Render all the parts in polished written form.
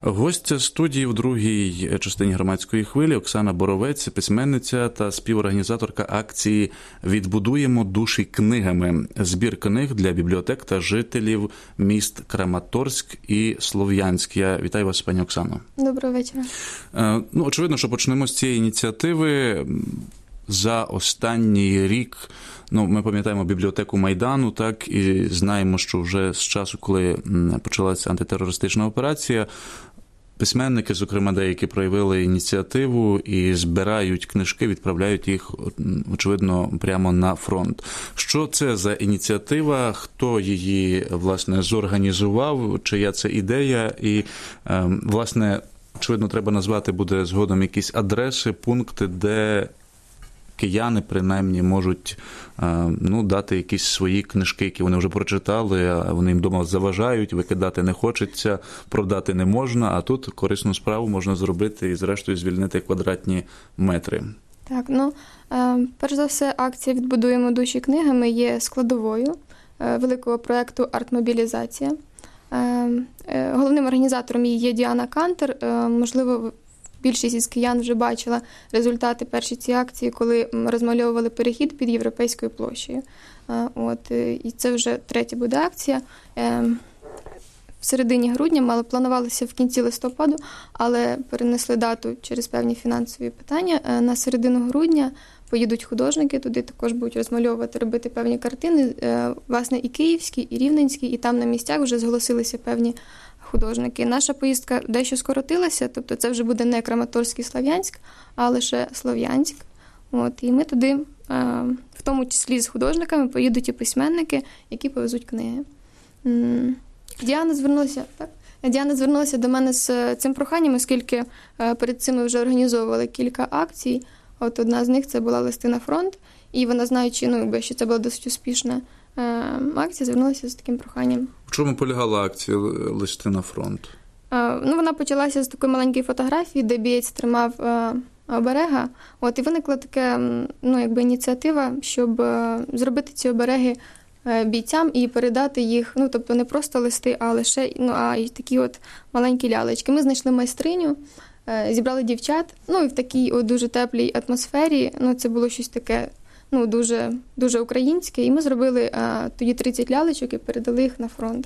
Гостя студії в другій частині громадської хвилі Оксана Боровець, письменниця та співорганізаторка акції «Відбудуємо душі книгами» – збір книг для бібліотек та жителів міст Краматорськ і Слов'янськ. Я вітаю вас, пані Оксано. Доброго вечора. Очевидно, що почнемо з цієї ініціативи. За останній рік, ми пам'ятаємо бібліотеку Майдану, так, і знаємо, що вже з часу, коли почалася антитерористична операція, письменники, зокрема деякі, проявили ініціативу і збирають книжки, відправляють їх, очевидно, прямо на фронт. Що це за ініціатива, хто її, власне, зорганізував, чия це ідея і, власне, очевидно, треба назвати буде згодом якісь адреси, пункти, де кияни, принаймні, можуть дати якісь свої книжки, які вони вже прочитали, а вони їм вдома заважають, викидати не хочеться, продати не можна, а тут корисну справу можна зробити і, зрештою, звільнити квадратні метри. Так, перш за все, акція «Відбудуємо душі книгами» є складовою великого проєкту «Артмобілізація». Головним організатором її є Діана Кантер. Можливо, більшість із киян вже бачила результати першої цієї акції, коли розмальовували перехід під Європейською площею. І це вже третя буде акція. В середині грудня планувалося в кінці листопаду, але перенесли дату через певні фінансові питання. На середину грудня поїдуть художники, туди також будуть розмальовувати, робити певні картини, власне, і київські, і рівненські, і там на місцях вже зголосилися певні художники. Наша поїздка дещо скоротилася, тобто це вже буде не Краматорськ і Слов'янськ, а лише Слов'янськ. І ми туди, в тому числі з художниками, поїдуть і письменники, які повезуть книги. Діана звернулася до мене з цим проханням, оскільки перед цим ми вже організовували кілька акцій. Одна з них це була «Листи на фронт», і вона, знаючи, що це була досить успішна акція, звернулася з таким проханням. В чому полягала акція «Листи на фронт»? Вона почалася з такої маленької фотографії, де бієць тримав оберега. І виникла така ініціатива, щоб зробити ці обереги бійцям і передати їх, тобто не просто листи, а лише і такі маленькі лялечки. Ми знайшли майстриню, зібрали дівчат, і в такій дуже теплій атмосфері, це було щось таке, дуже, дуже українське, і ми зробили тоді 30 лялечок і передали їх на фронт.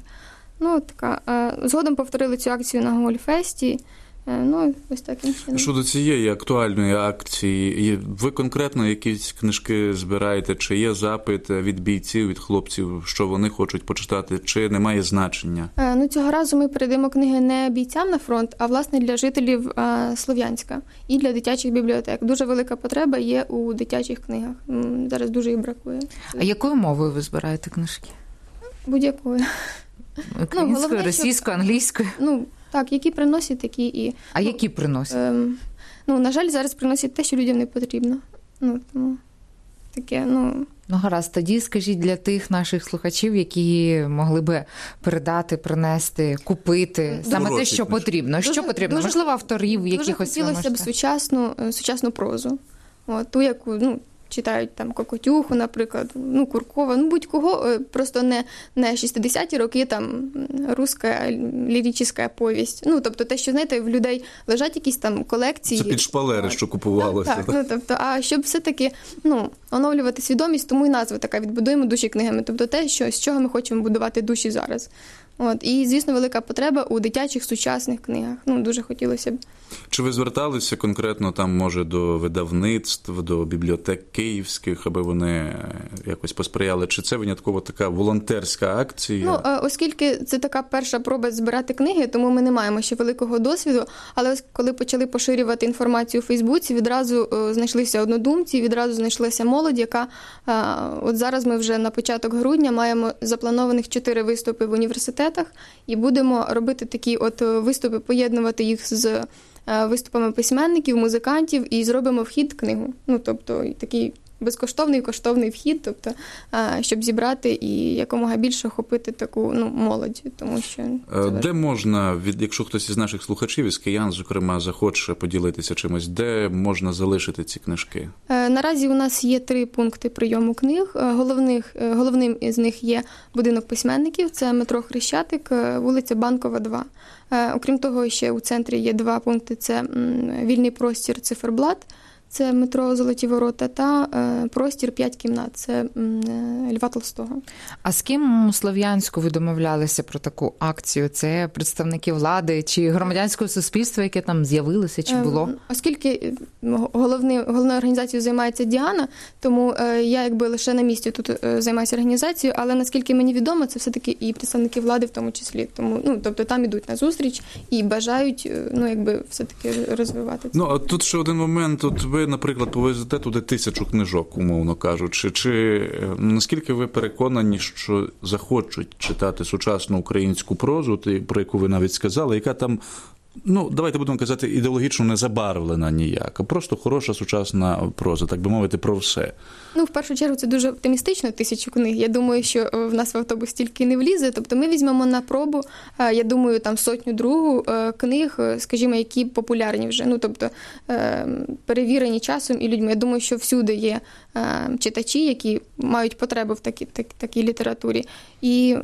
Згодом повторили цю акцію на Гольфесті. Ось таким чином. Щодо цієї актуальної акції, ви конкретно якісь книжки збираєте? Чи є запит від бійців, від хлопців, що вони хочуть почитати, чи немає значення? Цього разу ми передаємо книги не бійцям на фронт, а, власне, для жителів Слов'янська і для дитячих бібліотек. Дуже велика потреба є у дитячих книгах. Зараз дуже їх бракує. А якою мовою ви збираєте книжки? Будь-якою. Українською, російською, англійською? Так, які приносять, такі і... А які приносять? На жаль, зараз приносять те, що людям не потрібно. Тому таке, гаразд, тоді скажіть для тих наших слухачів, які могли би передати, принести, купити, саме те, що потрібно. Що потрібно? Можливо, авторів якихось... Дуже хотілося б сучасну прозу. Ту, яку, читають там Кокотюху, наприклад, Куркова, будь-кого, просто не 60-ті роки, там, руська лірична повість. Тобто те, що, знаєте, в людей лежать якісь там колекції. Це під шпалери, що купувалося. Так, а щоб все-таки, оновлювати свідомість, тому і назва така «Відбудуємо душі книгами». Тобто те, з чого ми хочемо будувати душі зараз. І, звісно, велика потреба у дитячих сучасних книгах. Дуже хотілося б. Чи ви зверталися конкретно там, може, до видавництв, до бібліотек київських, аби вони якось посприяли? Чи це винятково така волонтерська акція? Оскільки це така перша проба збирати книги, тому ми не маємо ще великого досвіду, але ось коли почали поширювати інформацію у Фейсбуці, відразу знайшлися однодумці, відразу знайшлася молодь, яка зараз ми вже на початок грудня маємо запланованих 4 виступи в університетах і будемо робити такі виступи, поєднувати їх з виступами письменників, музикантів і зробимо вхід книгу. Тобто такий безкоштовний, коштовний вхід, тобто, щоб зібрати і якомога більше охопити таку молодь, тому що де можна, якщо хтось із наших слухачів, із киян, зокрема, захоче поділитися чимось, де можна залишити ці книжки? Наразі у нас є 3 пункти прийому книг. Головним із них є будинок письменників, це метро Хрещатик, вулиця Банкова, 2. Окрім того, ще у центрі є 2 пункти, це вільний простір Циферблат, це метро Золоті Ворота, та простір 5 кімнат, це Льва Толстого. А з ким у Слов'янську ви домовлялися про таку акцію? Це представники влади чи громадянського суспільства, яке там з'явилося, чи було? Оскільки головною організацією займається Діана, тому я якби лише на місці тут займаюся організацією, але наскільки мені відомо, це все-таки і представники влади в тому числі. Тому, тобто там ідуть на зустріч і бажають, якби все-таки розвивати це. А тут ще один момент. От ви, наприклад, повезете туди 1000 книжок, умовно кажучи. Чи наскільки ви переконані, що захочуть читати сучасну українську прозу, про яку ви навіть сказали, яка там, давайте будемо казати, ідеологічно не забарвлена ніяк, а просто хороша сучасна проза, так би мовити, про все? В першу чергу, це дуже оптимістично, 1000 книг. Я думаю, що в нас в автобус стільки не влізе. Тобто ми візьмемо на пробу, я думаю, там 100-2 книг, скажімо, які популярні вже. Тобто перевірені часом і людьми. Я думаю, що всюди є читачі, які мають потребу в такій літературі. І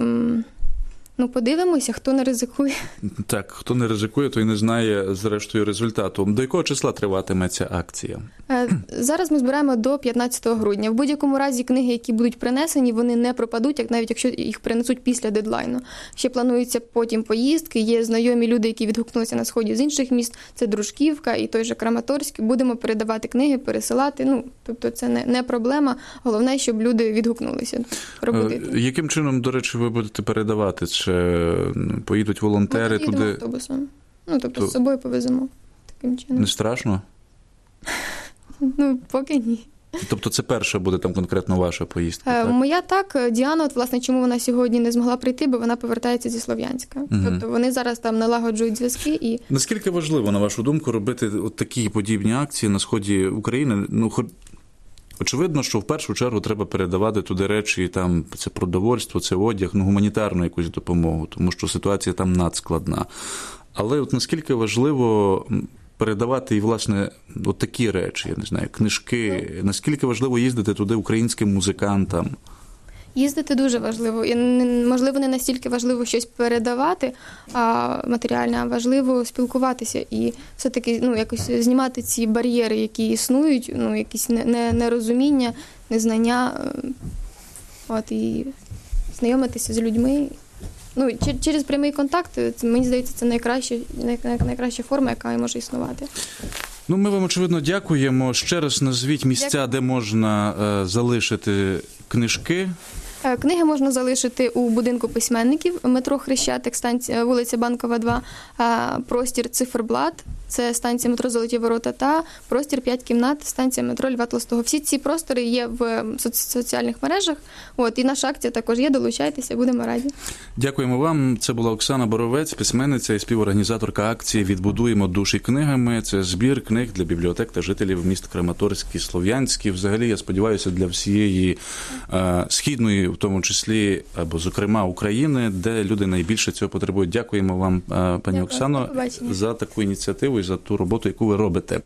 подивимося, хто не ризикує. Так, хто не ризикує, той не знає, зрештою, результату. До якого числа триватиме ця акція? Зараз ми збираємо до 15 грудня. В будь-якому разі книги, які будуть принесені, вони не пропадуть, навіть якщо їх принесуть після дедлайну. Ще плануються потім поїздки, є знайомі люди, які відгукнулися на Сході з інших міст, це Дружківка і той же Краматорськ. Будемо передавати книги, пересилати, тобто це не проблема. Головне, щоб люди відгукнулися. Яким чином, до речі, ви будете передавати? Чи поїдуть волонтери туди? Ми автобусом. Тобто з собою повеземо таким чином. Не страшно? Поки ні. Тобто це перша буде там конкретно ваша поїздка? Так? Моя так. Діана, власне, чому вона сьогодні не змогла прийти, бо вона повертається зі Слов'янська. Угу. Тобто вони зараз там налагоджують зв'язки. І наскільки важливо, на вашу думку, робити от такі подібні акції на сході України? Очевидно, що в першу чергу треба передавати туди речі, там це продовольство, це одяг, гуманітарну якусь допомогу, тому що ситуація там надскладна. Але от наскільки важливо передавати і, власне, от такі речі, я не знаю, книжки, наскільки важливо їздити туди українським музикантам? Їздити дуже важливо. І, можливо, не настільки важливо щось передавати матеріально, а важливо спілкуватися і все-таки якось знімати ці бар'єри, які існують, якісь нерозуміння, незнання, і знайомитися з людьми. Через прямий контакт, мені здається, це найкраща форма, яка може існувати. Ми вам, очевидно, дякуємо. Ще раз назвіть місця, де можна залишити книжки. Книги можна залишити у будинку письменників, метро Хрещатик, вулиця Банкова, 2, простір Циферблат, це станція метро Золоті Ворота, та простір 5 кімнат, станція метро Льва Толстого. Всі ці простори є в соціальних мережах, і наша акція також є, долучайтеся, будемо раді. Дякуємо вам. Це була Оксана Боровець, письменниця і співорганізаторка акції «Відбудуємо душі книгами». Це збір книг для бібліотек та жителів міст Краматорськ і Слов'янський. Взагалі, я сподіваюся, для всієї східної, в тому числі, або, зокрема, України, де люди найбільше цього потребують. Дякуємо вам, пані Оксано, за таку ініціативу і за ту роботу, яку ви робите.